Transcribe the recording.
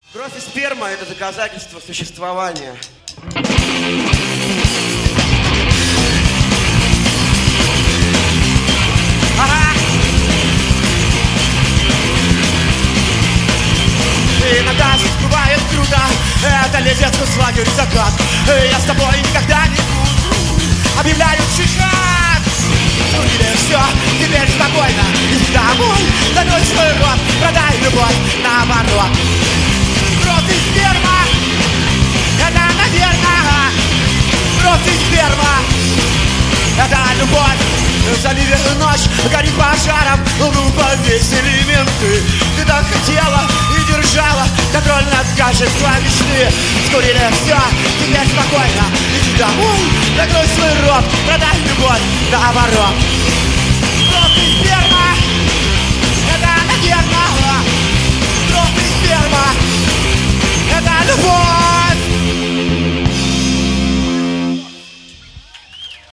Кровь и сперма – это доказательство существования. Ага! Иногда здесь бывает круто. Это ледецкий лагерь закат. Я с тобой никогда не буду. Объявляю джихад. Скурили все, теперь спокойно. Иди домой, долой свой рот. Продай любовь наоборот. Кровь и сперма. Это, наверное, кровь и сперма. Это любовь. Заливе ночь, горит пожаром. Луну повесь элементы. Ты так хотела и держала контроль над качеством мечты. Скурили все, теперь спокойно. Иди домой, закрой свой рот. Продай любовь наоборот. Кровь и сперма.